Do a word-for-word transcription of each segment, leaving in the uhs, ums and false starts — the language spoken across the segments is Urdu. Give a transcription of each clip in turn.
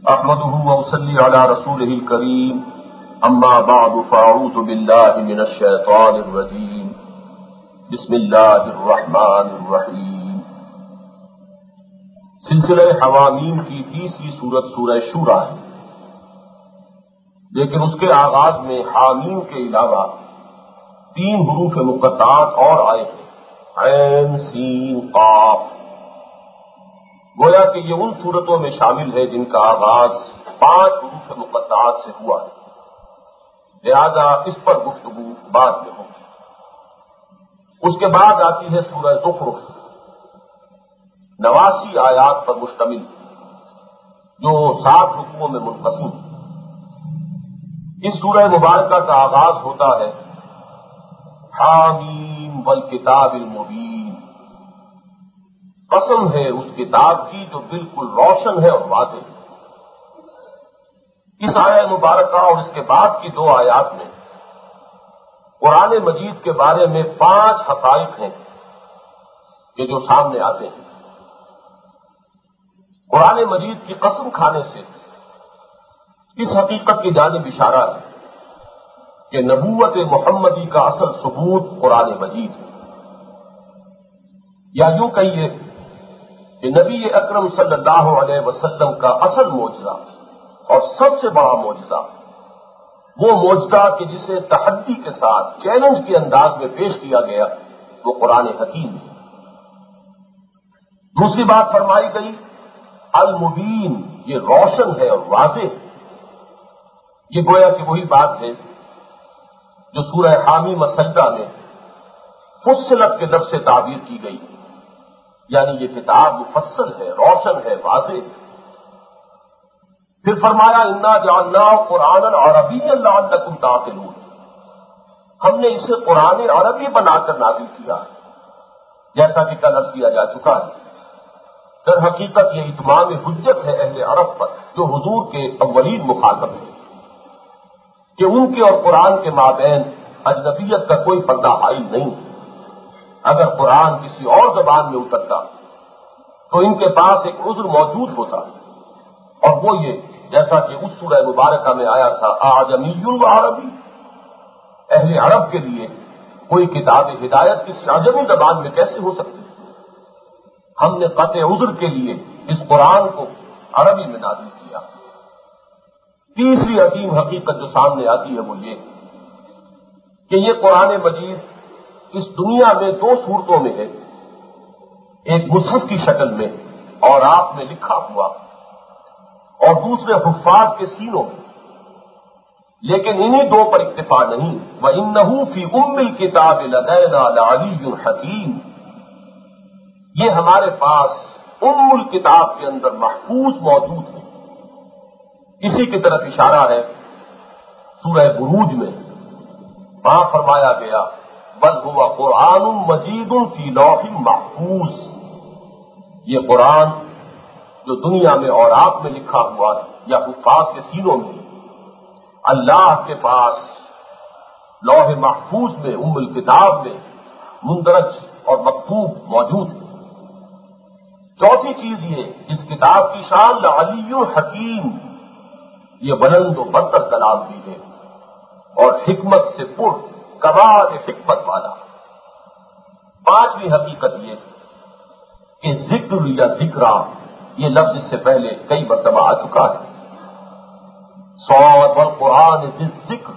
احمده واصلی علی رسوله الکریم اما بعد فاعوذ باللہ من الشیطان الرجیم بسم اللہ الرحمن الرحیم۔ سلسلہ حوامیم کی تیسری سورت سورہ شورى ہے، لیکن اس کے آغاز میں حامیم کے علاوہ تین حروف مقطعات اور آئے ہیں، عین سین قاف۔ گویا کہ یہ ان صورتوں میں شامل ہے جن کا آغاز پانچ حروف مقطعات سے ہوا ہے، لہذا اس پر گفتگو بعد میں ہوگی۔ اس کے بعد آتی ہے سورہ زخرف، نواسی آیات پر مشتمل، جو سات رکوعوں میں منقسم۔ اس سورہ مبارکہ کا آغاز ہوتا ہے حامیم والکتاب المبین، قسم ہے اس کتاب کی جو بالکل روشن ہے اور واضح ہے۔ اس آیہ مبارکہ اور اس کے بعد کی دو آیات میں قرآن مجید کے بارے میں پانچ حقائق ہیں کہ جو سامنے آتے ہیں۔ قرآن مجید کی قسم کھانے سے اس حقیقت کی جانب اشارہ ہے کہ نبوت محمدی کا اصل ثبوت قرآن مجید ہے، یا یوں کہیے کہ نبی اکرم صلی اللہ علیہ وسلم کا اصل معجزہ اور سب سے بڑا معجزہ، وہ معجزہ کہ جسے تحدی کے ساتھ چیلنج کے انداز میں پیش کیا گیا، وہ قرآن حکیم ہے۔ دوسری بات فرمائی گئی المبین، یہ روشن ہے اور واضح ہے۔ یہ گویا کہ وہی بات ہے جو سورہ حامیم السجدہ میں فصلت کے لفظ سے تعبیر کی گئی، یعنی یہ کتاب مفصل ہے، روشن ہے، واضح ہے۔ پھر فرمایا انا جعلناہ قرآنا عربیا لعلکم تعقلون، ہم نے اسے قرآن عربی بنا کر نازل کیا ہے، جیسا کہ کل عرض کیا جا چکا ہے۔ در حقیقت یہ اتمام حجت ہے اہل عرب پر، جو حضور کے اولین مخاطب ہیں، کہ ان کے اور قرآن کے مابین اجنبیت کا کوئی پردہ حائل نہیں ہے۔ اگر قرآن کسی اور زبان میں اترتا تو ان کے پاس ایک عذر موجود ہوتا، اور وہ یہ جیسا کہ اس سورہ مبارکہ میں آیا تھا اعجمی و عربی، اہل عرب کے لیے کوئی کتاب ہدایت کسی اعجمی زبان میں کیسے ہو سکتی؟ ہم نے قطع عذر کے لیے اس قرآن کو عربی میں نازل کیا۔ تیسری عظیم حقیقت جو سامنے آتی ہے وہ یہ کہ یہ قرآن مجید اس دنیا میں دو صورتوں میں ہے، ایک مصحف کی شکل میں اور آپ میں لکھا ہوا، اور دوسرے حفاظ کے سینوں میں، لیکن انہی دو پر اکتفا نہیں۔ وَإِنَّهُ فِي أُمِّ الْكِتَابِ لَدَيْنَا لَعَلِيٌّ حَكِيمٌ، یہ ہمارے پاس ام الکتاب کے اندر محفوظ موجود ہے۔ اسی کی طرف اشارہ ہے سورہ بروج میں، وہاں فرمایا گیا بل هو قرآن مجید فی لوح محفوظ، یہ قرآن جو دنیا میں اور آپ میں لکھا ہوا ہے یا حفاظ کے سینوں میں، اللہ کے پاس لوح محفوظ میں، ام الکتاب میں مندرج اور مکتوب موجود ہے۔ چوتھی چیز یہ، اس کتاب کی شان لعلی حکیم، یہ بلند و برتر کلام بھی ہے اور حکمت سے پر کمال حکمت والا۔ پانچویں حقیقت یہ کہ ذکر یا ذکرہ، یہ لفظ اس سے پہلے کئی مرتبہ آ چکا ہے۔ صاد والقرآن ذی الذکر،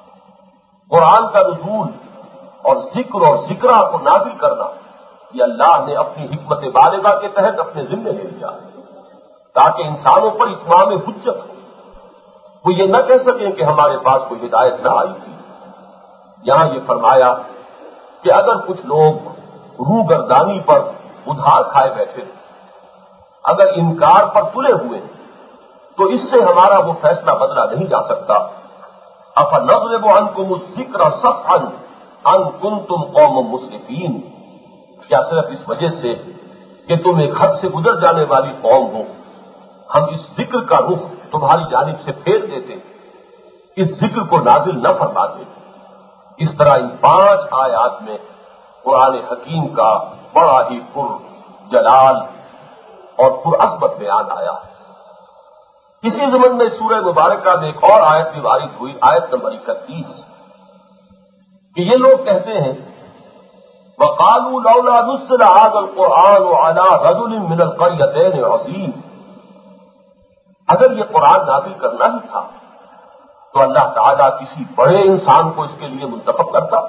قرآن کا نزول اور ذکر اور ذکرہ کو نازل کرنا، یہ اللہ نے اپنی حکمت بالغہ کے تحت اپنے ذمے لے لیا تاکہ انسانوں پر اتمام حجت ہو، وہ یہ نہ کہہ سکیں کہ ہمارے پاس کوئی ہدایت نہ آئی تھی۔ یہاں یہ فرمایا کہ اگر کچھ لوگ روح گردانی پر ادھار کھائے بیٹھے، اگر انکار پر تلے ہوئے، تو اس سے ہمارا وہ فیصلہ بدلا نہیں جا سکتا۔ افنضرب عنکم الذکر صفحا ان کنتم قوم مسرفین، کیا صرف اس وجہ سے کہ تم ایک حد سے گزر جانے والی قوم ہو ہم اس ذکر کا رخ تمہاری جانب سے پھیر دیتے، اس ذکر کو نازل نہ فرماتے؟ اس طرح ان پانچ آیات میں قرآن حکیم کا بڑا ہی پر جلال اور پر عظمت بیان آیا ہے۔ اسی ضمن میں سورہ مبارکہ میں ایک اور آیت بھی وارد ہوئی، آیت نمبر اکتیس، کہ یہ لوگ کہتے ہیں وَقَالُوا لَوْلَا نُزِّلَ هَذَا الْقُرْآنُ عَلَىٰ رَجُلٍ مِّنَ الْقَرْيَتَيْنِ عَظِيمٍ، اگر یہ قرآن نازل کرنا ہی تھا تو اللہ تعالیٰ کسی بڑے انسان کو اس کے لیے منتخب کرتا۔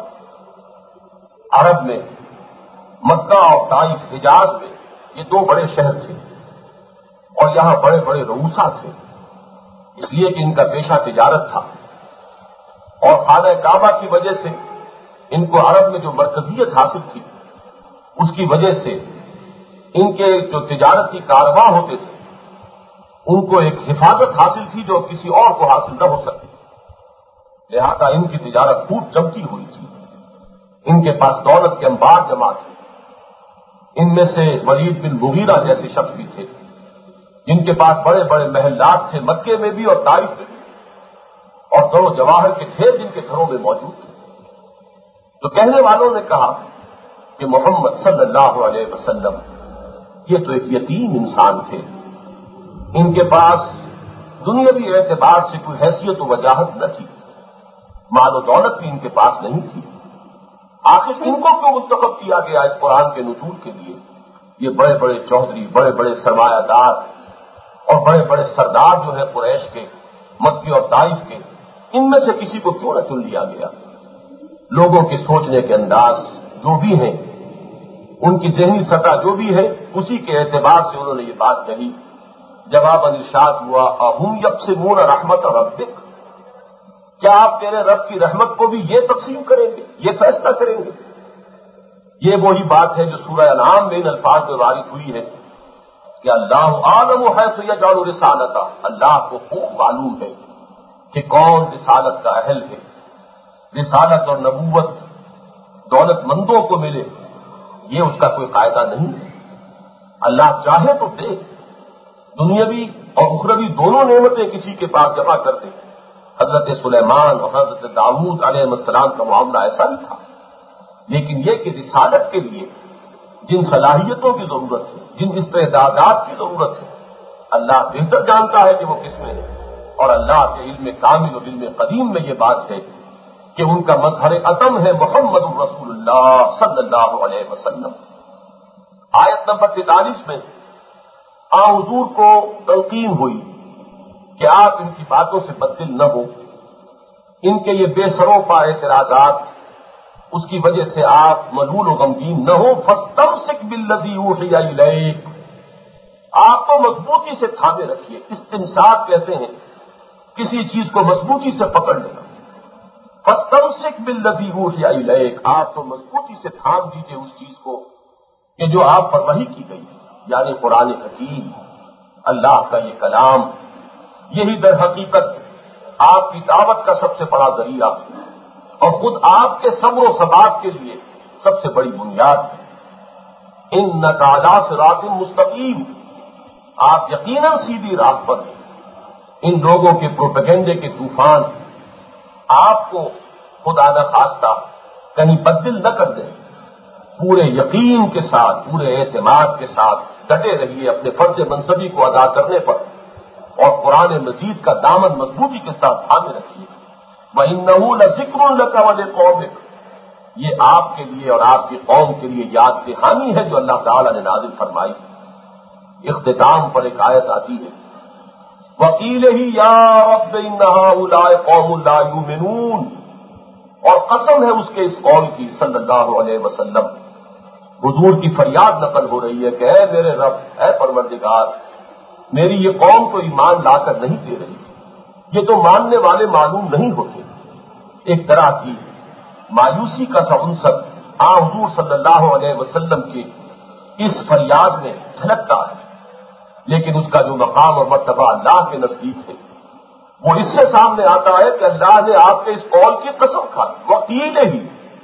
عرب میں مکہ اور طائف حجاز میں یہ دو بڑے شہر تھے، اور یہاں بڑے بڑے رؤسا تھے، اس لیے کہ ان کا پیشہ تجارت تھا، اور خانہ کعبہ کی وجہ سے ان کو عرب میں جو مرکزیت حاصل تھی اس کی وجہ سے ان کے جو تجارتی کارواں ہوتے تھے ان کو ایک حفاظت حاصل تھی جو کسی اور کو حاصل نہ ہو سکتی، لہذا ان کی تجارت خوب چمکی ہوئی تھی، ان کے پاس دولت کے انبار جمع تھے۔ ان میں سے ولید بن مغیرہ جیسے شخص بھی تھے جن کے پاس بڑے بڑے محلات تھے، مکے میں بھی اور طائف میں بھی، اور گرو جواہر کے ڈھیر جن کے گھروں میں موجود تھے۔ تو کہنے والوں نے کہا کہ محمد صلی اللہ علیہ وسلم یہ تو ایک یتیم انسان تھے، ان کے پاس دنیاوی اعتبار سے کوئی حیثیت و وجاہت نہ تھی، مال و دولت بھی ان کے پاس نہیں تھی، آخر ان کو کیوں منتخب کیا گیا اس قرآن کے نزول کے لیے؟ یہ بڑے بڑے چودھری، بڑے بڑے سرمایہ دار اور بڑے بڑے سردار جو ہے قریش کے، مکے اور طائف کے، ان میں سے کسی کو کیوں نہ چن لیا گیا؟ لوگوں کے سوچنے کے انداز جو بھی ہیں، ان کی ذہنی سطح جو بھی ہے، اسی کے اعتبار سے انہوں نے یہ بات کہی۔ جواب ارشاد ہوا اہم یقسمون رحمت ربک، کیا آپ تیرے رب کی رحمت کو بھی یہ تقسیم کریں گے، یہ فیصلہ کریں گے؟ یہ وہی بات ہے جو سورہ انعام میں ان الفاظ میں وارد ہوئی ہے کہ اللہ عالم حیث یجعل رسالتہ، اللہ کو خوب معلوم ہے کہ کون رسالت کا اہل ہے۔ رسالت اور نبوت دولت مندوں کو ملے یہ اس کا کوئی قاعدہ نہیں ہے، اللہ چاہے تو دے، دنیاوی اور اخروی دونوں نعمتیں کسی کے پاس جمع کر دے۔ حضرت سلیمان اور حضرت داؤد علیہ السلام کا معاملہ ایسا ہی تھا، لیکن یہ کہ رسالت کے لیے جن صلاحیتوں کی ضرورت ہے، جن استعدادات کی ضرورت ہے، اللہ بہتر جانتا ہے کہ وہ کس میں ہے، اور اللہ کے علم کامل اور علم قدیم میں یہ بات ہے کہ ان کا مظہر عتم ہے محمد الرسول اللہ صلی اللہ علیہ وسلم۔ آیت نمبر تینتالیس میں آ حضور کو تلقین ہوئی کہ آپ ان کی باتوں سے بددل نہ ہو، ان کے یہ بے سروپا اعتراضات اس کی وجہ سے آپ ملول و غمگین نہ ہو۔ فاستمسک بالذی اوحی الیک، آپ کو مضبوطی سے تھامے رکھیے۔ استمساک کہتے ہیں کسی چیز کو مضبوطی سے پکڑ لینا۔ فاستمسک بالذی اوحی الیک، آپ تو مضبوطی سے تھام دیجیے اس چیز کو کہ جو آپ پر وحی کی گئی، یعنی قرآن حکیم، اللہ کا یہ کلام، یہی در حقیقت آپ کی دعوت کا سب سے بڑا ذریعہ اور خود آپ کے صبر و ثبات کے لیے سب سے بڑی بنیاد ہے۔ انک علی صراط مستقیم، آپ یقیناً سیدھی راہ پر ہیں۔ ان لوگوں کے پروپیگنڈے کے طوفان آپ کو خدا نخواستہ کہیں بددل نہ کر دیں، پورے یقین کے ساتھ، پورے اعتماد کے ساتھ ڈٹے رہیے اپنے فرض منصبی کو ادا کرنے پر، اور قرآن مجید کا دامن مضبوطی کے ساتھ تھامے رکھیے۔ وَإِنَّهُ لَذِكْرٌ لَكَ وَلِقَوْمِكَ، یہ آپ کے لیے اور آپ کی قوم کے لیے یاد دہانی ہے جو اللہ تعالی نے نازل فرمائی۔ اختتام پر ایک آیت آتی ہے وَقِيلَهِ يَا رَبِّ إِنَّ هَٰؤُلَاءِ قَوْمٌ لَّا يُؤْمِنُونَ، اور قسم ہے اس کے اس قول کی صلی اللہ علیہ وسلم، حضور کی فریاد نقل ہو رہی ہے کہ اے میرے رب، اے پروردگار، میری یہ قوم تو ایمان لا کر نہیں دے رہی، یہ تو ماننے والے معلوم نہیں ہوتے۔ ایک طرح کی مایوسی کا سا عنصر آ حضور صلی اللہ علیہ وسلم کی اس فریاد میں جھلکتا ہے، لیکن اس کا جو مقام اور مرتبہ اللہ کے نزدیک ہے وہ اس سے سامنے آتا ہے کہ اللہ نے آپ کے اس قول کی قسم کھائی، وقیل ہی،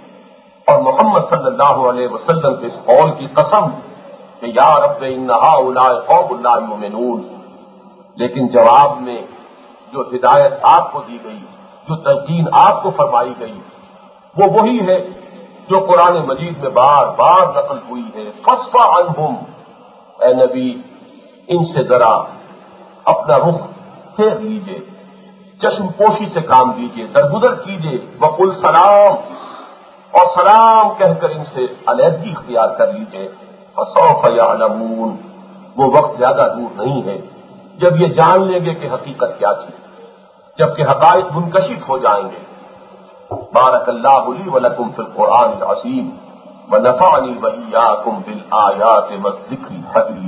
اور محمد صلی اللہ علیہ وسلم کے اس قول کی قسم کہ یا رب ان ہؤلاء قوم لا یؤمنون، لیکن جواب میں جو ہدایت آپ کو دی گئی، جو تلقین آپ کو فرمائی گئی، وہ وہی ہے جو قرآن مجید میں بار بار نقل ہوئی ہے۔ فاصفح عنہم، اے نبی ان سے ذرا اپنا رخ پھیر لیجئے، چشم پوشی سے کام لیجئے، درگزر کیجئے، وقل سلام، اور سلام کہہ کر ان سے علیحدگی اختیار کر لیجئے۔ فسوف یعلمون، وہ وقت زیادہ دور نہیں ہے جب یہ جان لیں گے کہ حقیقت کیا تھی، جبکہ حقائق منکشف ہو جائیں گے۔ بارک اللہ لی ولکم فی القرآن العظیم ونفعنی وإیاکم بالآیات والذکر الحکیم۔